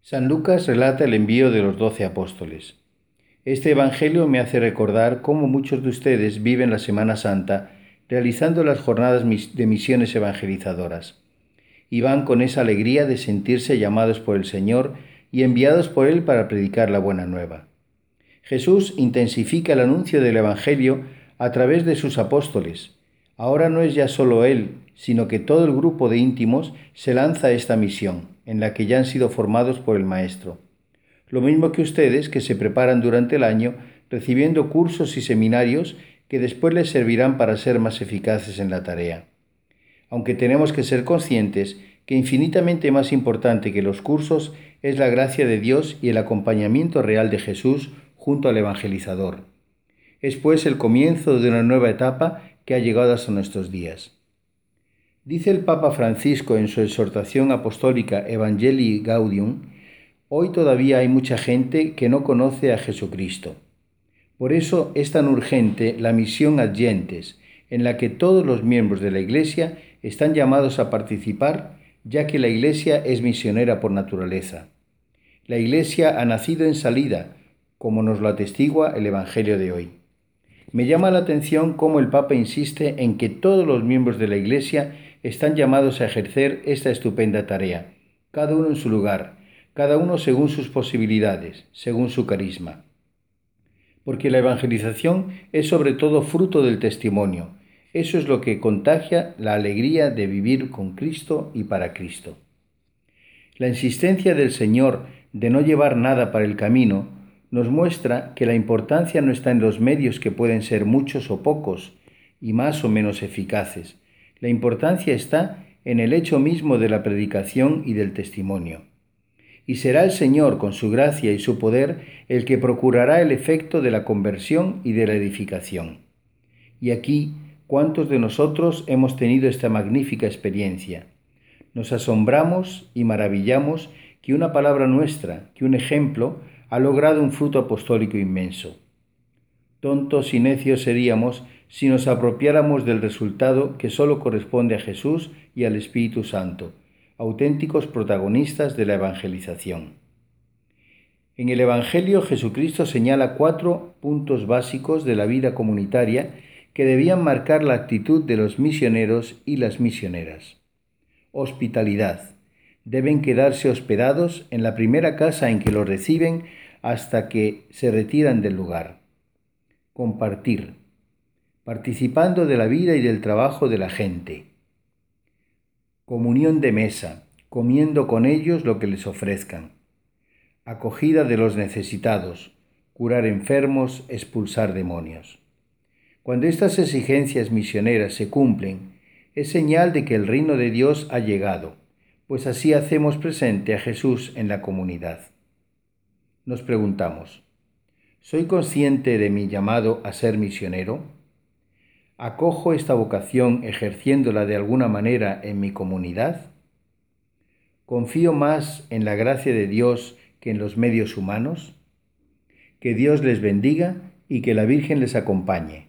San Lucas relata el envío de los 12 apóstoles. Este evangelio me hace recordar cómo muchos de ustedes viven la Semana Santa realizando las jornadas de misiones evangelizadoras y van con esa alegría de sentirse llamados por el Señor y enviados por Él para predicar la buena nueva. Jesús intensifica el anuncio del Evangelio a través de sus apóstoles. Ahora no es ya solo Él, sino que todo el grupo de íntimos se lanza a esta misión, en la que ya han sido formados por el Maestro. Lo mismo que ustedes, que se preparan durante el año recibiendo cursos y seminarios que después les servirán para ser más eficaces en la tarea. Aunque tenemos que ser conscientes que infinitamente más importante que los cursos es la gracia de Dios y el acompañamiento real de Jesús junto al evangelizador. Es pues el comienzo de una nueva etapa que ha llegado hasta nuestros días. Dice el Papa Francisco en su exhortación apostólica Evangelii Gaudium: hoy todavía hay mucha gente que no conoce a Jesucristo. Por eso es tan urgente la misión ad gentes, en la que todos los miembros de la Iglesia están llamados a participar, ya que la Iglesia es misionera por naturaleza. La Iglesia ha nacido en salida, como nos lo atestigua el Evangelio de hoy. Me llama la atención cómo el Papa insiste en que todos los miembros de la Iglesia están llamados a ejercer esta estupenda tarea, cada uno en su lugar, cada uno según sus posibilidades, según su carisma. Porque la evangelización es sobre todo fruto del testimonio. Eso es lo que contagia la alegría de vivir con Cristo y para Cristo. La insistencia del Señor de no llevar nada para el camino nos muestra que la importancia no está en los medios, que pueden ser muchos o pocos y más o menos eficaces. La importancia está en el hecho mismo de la predicación y del testimonio. Y será el Señor, con su gracia y su poder, el que procurará el efecto de la conversión y de la edificación. Y aquí, ¿cuántos de nosotros hemos tenido esta magnífica experiencia? Nos asombramos y maravillamos que una palabra nuestra, que un ejemplo, ha logrado un fruto apostólico inmenso. Tontos y necios seríamos si nos apropiáramos del resultado que solo corresponde a Jesús y al Espíritu Santo, auténticos protagonistas de la evangelización. En el Evangelio, Jesucristo señala 4 puntos básicos de la vida comunitaria que debían marcar la actitud de los misioneros y las misioneras. Hospitalidad. Deben quedarse hospedados en la primera casa en que los reciben hasta que se retiran del lugar. Compartir. Participando de la vida y del trabajo de la gente. Comunión de mesa, comiendo con ellos lo que les ofrezcan. Acogida de los necesitados, curar enfermos, expulsar demonios. Cuando estas exigencias misioneras se cumplen, es señal de que el reino de Dios ha llegado, pues así hacemos presente a Jesús en la comunidad. Nos preguntamos: ¿soy consciente de mi llamado a ser misionero? ¿Acojo esta vocación ejerciéndola de alguna manera en mi comunidad? ¿Confío más en la gracia de Dios que en los medios humanos? Que Dios les bendiga y que la Virgen les acompañe.